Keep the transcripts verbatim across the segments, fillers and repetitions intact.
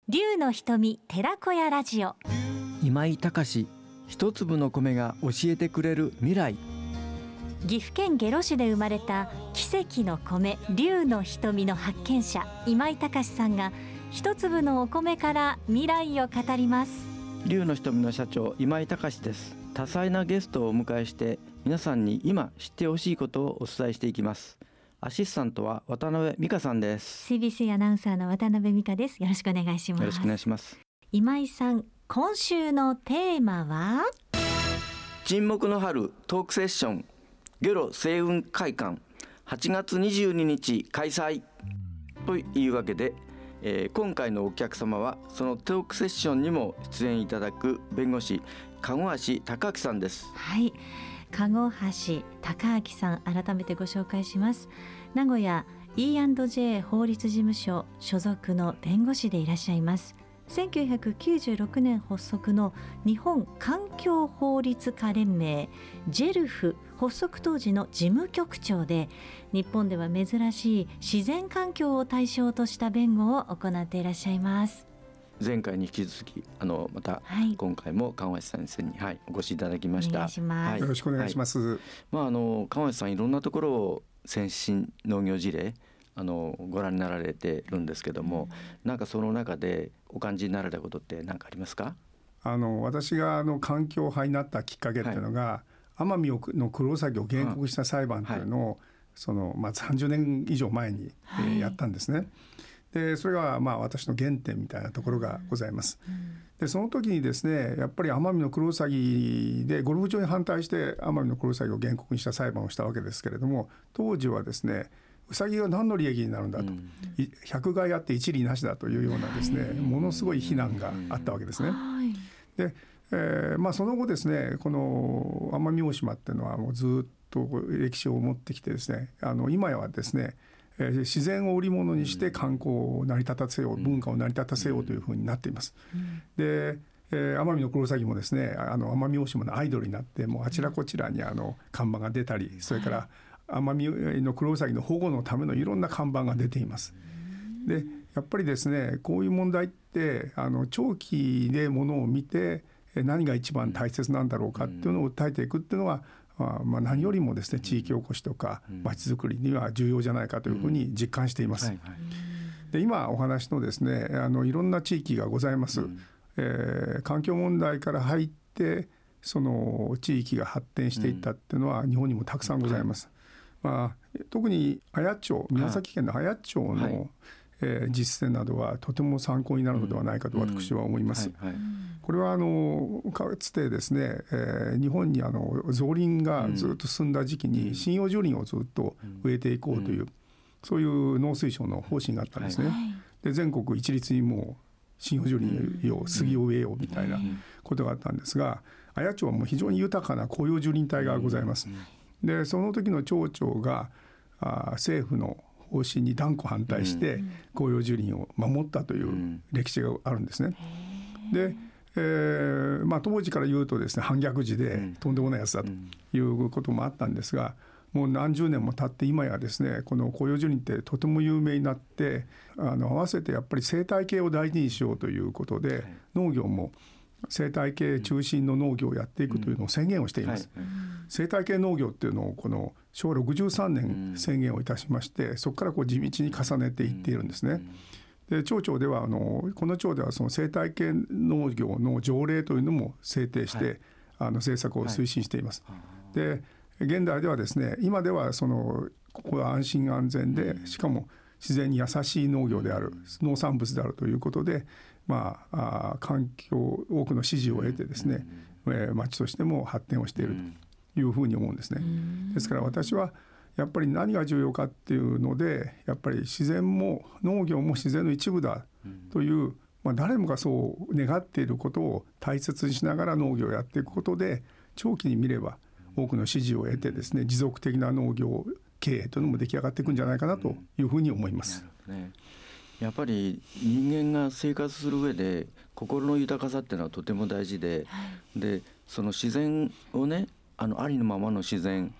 龍の瞳寺子屋ラジオ。 今井隆、一粒の米が教えてくれる未来。 岐阜県下呂市で生まれた奇跡の米龍の瞳の発見者今井隆さんが一粒のお米から未来を語ります。 龍の瞳の社長今井隆です。多彩なゲストをお迎えして皆さんに今知ってほしいことをお伝えしていきます。アシスタントは渡辺美香さんです。 シービーシー アナウンサーの渡辺美香です。よろしくお願いします。 よろしくお願いします。 今井さん、今週のテーマは沈黙の春トークセッション下呂星雲会館はちがつにじゅうににち開催というわけで、えー、今回のお客様はそのトークセッションにも出演いただく弁護士籠橋孝明さんです。 はい、籠橋孝明さん、改めてご紹介します。名古屋 イーアンドジェー 法律事務所所属の弁護士でいらっしゃいます。せんきゅうひゃくきゅうじゅうろくねん発足の日本環境法律家連盟 ジェルフ 発足当時の事務局長で、日本では珍しい自然環境を対象とした弁護を行っていらっしゃいます。 前回に引き続きあのまた今回も籠橋先生に、はい、お越しいただきました。 お願いします、 はい、 よろしくお願いします。 はい、まあ、あの籠橋さんいろんなところを先進農業事例あのご覧になられてるんですけども、うん、なんかその中でお感じになられたことって何かありますか？ あの私があの環境派になったきっかけっていうのが、はい、奄美のクロウサギを原告した裁判っていうのを、はい、そのまあ、さんじゅうねん以上前に、はい、えー、やったんですね。でそれがまあ私の原点みたいなところがございます。うん、でその時にですね、やっぱり奄美のクロウサギでゴルフ場に反対して奄美のクロウサギを原告にした裁判をしたわけですけれども、当時はですね、ウサギが何の利益になるんだと、うん、ひゃく害あって一利なしだというようなですね、ものすごい非難があったわけですね。で、えーまあ、その後ですね、この奄美大島っていうのはもうずっと歴史を持ってきてですね、あの今やはですね、えー、自然を売り物にして観光を成り立たせよう、文化を成り立たせようというふうになっています。で、えー、奄美のクロウサギもですね、あの奄美大島のアイドルになって、もうあちらこちらにあの看板が出たり、それから奄美のクロウサギの保護のためのいろんな看板が出ています。でやっぱりですね、こういう問題ってあの長期でものを見て何が一番大切なんだろうかっていうのを訴えていくっていうのは、まあ、何よりもですね、地域おこしとか町づくりには重要じゃないかというふうに実感しています。で今お話のですね、あのいろんな地域がございます。えー、環境問題から入ってその地域が発展していったっていうのは日本にもたくさんございます。まあ、特に綾町、宮崎県の綾町の、はい、えー、実践などはとても参考になるのではないかと私は思います。これはあのかつてですね、えー、日本にあの造林がずっと進んだ時期に針葉樹林をずっと植えていこうという、そういう農水省の方針があったんですね。で全国一律にもう針葉樹林を杉を植えようみたいなことがあったんですが、綾町はもう非常に豊かな紅葉樹林帯がございます。でその時の町長があ政府の方針に断固反対して紅葉樹林を守ったという歴史があるんですね。で、えーまあ、当時から言うとですね、反逆児でとんでもないやつだということもあったんですが、もう何十年も経って今やですね、この紅葉樹林ってとても有名になって、あの合わせてやっぱり生態系を大事にしようということで、農業も生態系中心の農業をやっていくというのを宣言をしています。生態系農業っていうのをこのしょうろくじゅうさんねん宣言をいたしまして、そこからこう地道に重ねていっているんですね。で町長ではあのこの町ではその生態系農業の条例というのも制定して、はい、あの政策を推進しています。で現代ではですね、今ではそのここは安心安全で、しかも自然に優しい農業である、農産物であるということで、まあ、あ環境多くの支持を得てですね、えー、町としても発展をしているというふうに思うんですね。ですから私はやっぱり何が重要かっていうので、やっぱり自然も農業も自然の一部だという、まあ、誰もがそう願っていることを大切にしながら農業をやっていくことで、長期に見れば多くの支持を得てですね、持続的な農業経営というのも出来上がっていくんじゃないかなというふうに思います。 なるほどね。やっぱり人間が生活する上で心の豊かさっていうのはとても大事で、はい、でその自然をね、あのありのままの自然、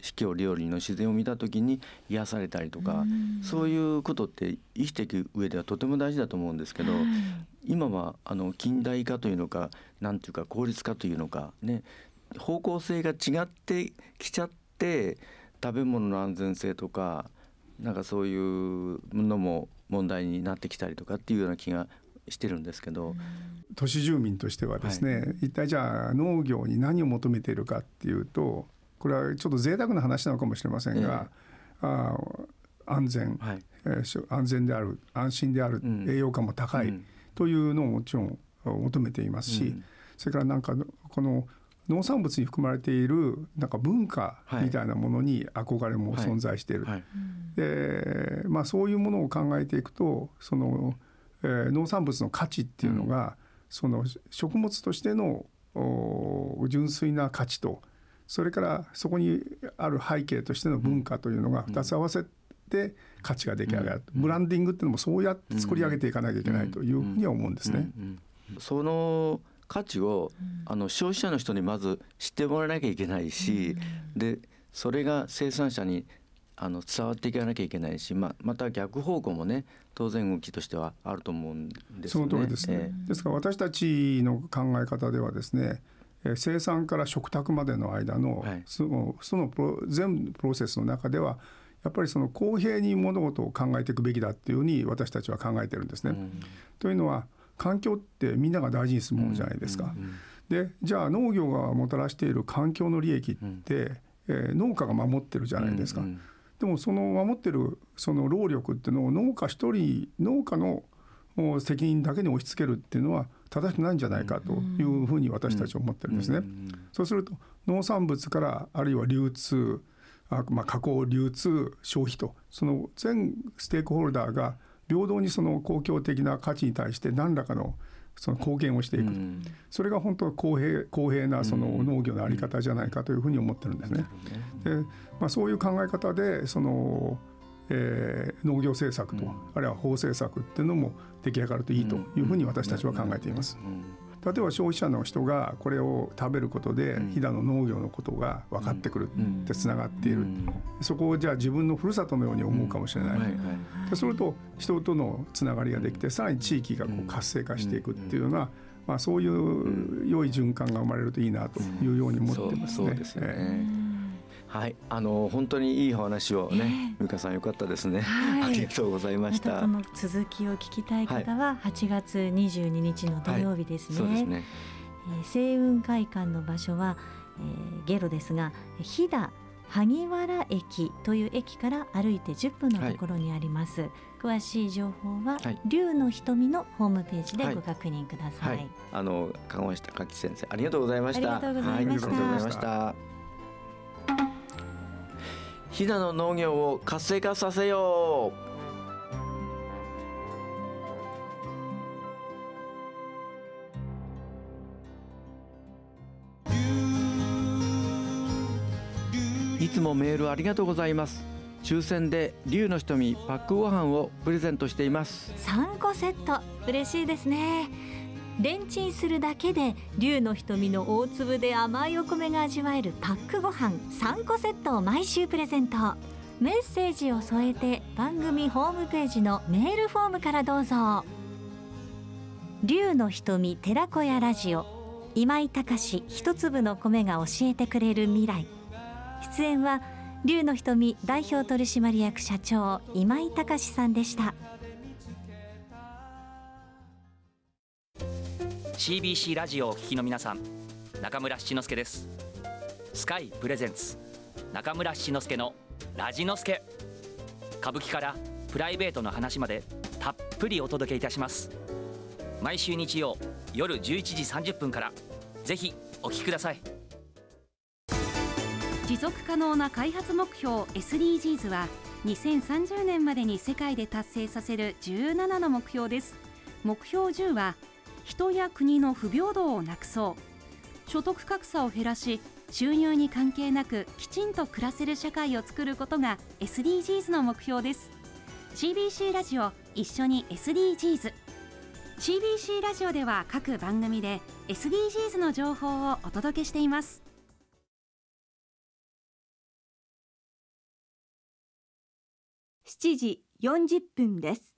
四季折々の自然を見た時に癒されたりとか、そういうことって生きていく上ではとても大事だと思うんですけど、はい、今はあの近代化というのかなんていうか効率化というのかね、方向性が違ってきちゃって、食べ物の安全性とかなんかそういうのも問題になってきたりとかっていうような気がしてるんですけど、 都市住民としてはですね、はい、一体じゃあ農業に何を求めているかっていうと、これはちょっと贅沢な話なのかもしれませんが、えー、あ安全、はい、えー、安全である、安心である、うん、栄養価も高いというのをもちろん求めていますし、うん、それからなんかこの農産物に含まれているなんか文化みたいなものに憧れも存在している、はいはい、でまあ、そういうものを考えていくと、その、えー、農産物の価値っていうのが、うん、その食物としての純粋な価値と、それからそこにある背景としての文化というのがふたつ合わせて価値が出来上がる、うん、ブランディングっていうのもそうやって作り上げていかなきゃいけないというふうには思うんですね、うんうんうん、その価値をあの消費者の人にまず知ってもらわなきゃいけないし、うん、でそれが生産者にあの伝わっていかなきゃいけないし、ま, また逆方向もね当然動きとしてはあると思うんですよね。 その通りですね、えー、ですから私たちの考え方ではですね、生産から食卓までの間の、はい、その、そのプロ全プロセスの中ではやっぱりその公平に物事を考えていくべきだっていうふうに私たちは考えてるんですね、うん、というのは環境ってみんなが大事にするものじゃないですか、うんうん、でじゃあ農業がもたらしている環境の利益って、うん、えー、農家が守ってるじゃないですか、うんうん、でもその守ってるその労力っていうのを農家一人農家の責任だけに押し付けるっていうのは正しくないんじゃないかというふうに私たちは思ってるんですね、うんうん、そうすると農産物からあるいは流通、あ、まあ、加工流通消費とその全ステークホルダーが平等にその公共的な価値に対して何らかのその貢献をしていく、うん、それが本当は公平、公平なその農業の在り方じゃないかというふうに思ってるんですね、うん、で、まあ、そういう考え方でそのえー、農業政策と、うん、あるいは法政策っていうのも出来上がるといいというふうに私たちは考えています、うんうん、例えば消費者の人がこれを食べることで飛騨の農業のことが分かってくるってつながっている、うん、そこをじゃあ自分のふるさとのように思うかもしれない、うん、はいはい、でそれと人とのつながりができてさらに地域がこう活性化していくっていうような、まあ、そういう良い循環が生まれるといいなというように思ってますね、 そうですよね、はい、あの本当にいいお話をね、美香さんよかったですね、はい、ありがとうございました。 またこの続きを聞きたい方ははちがつにじゅうににちの土曜日ですね、はいはい、そうですね、えー、星雲会館の場所は、えー、ゲロですが飛騨萩原駅という駅から歩いてじゅっぷんのところにあります、はい、詳しい情報は、はい、龍の瞳のホームページでご確認ください、はいはい、 あの鴨下柿先生ありがとうございました。 ありがとうございました、はい、ありがとうございました。 飛騨の農業を活性化させよう。いつもメールありがとうございます。抽選で龍の瞳パックご飯をプレゼントしています。 さんこセット嬉しいですね。レンチンするだけで龍の瞳の大粒で甘いお米が味わえるパックご飯さんこセットを毎週プレゼント。メッセージを添えて番組ホームページのメールフォームからどうぞ。龍の瞳寺子屋ラジオ、今井隆一粒の米が教えてくれる未来。出演は龍の瞳代表取締役社長今井隆さんでした。 シービーシー ラジオをお聞きの皆さん、中村七之助です。スカイプレゼンツ中村七之助のラジノスケ。歌舞伎からプライベートの話までたっぷりお届けいたします。毎週日曜夜じゅういちじさんじゅっぷんから、ぜひお聞きください。 持続可能な開発目標 エスディージーズ はにせんさんじゅうねんまでに世界で達成させるじゅうななの目標です。目標じゅうは人や国の不平等をなくそう、所得格差を減らし収入に関係なくきちんと暮らせる社会を作ることが エスディージーズ の目標です。 シービーシー ラジオ一緒に エスディージーズ。 シービーシー ラジオでは各番組で エスディージーズ の情報をお届けしています。 しちじよんじゅっぷんです。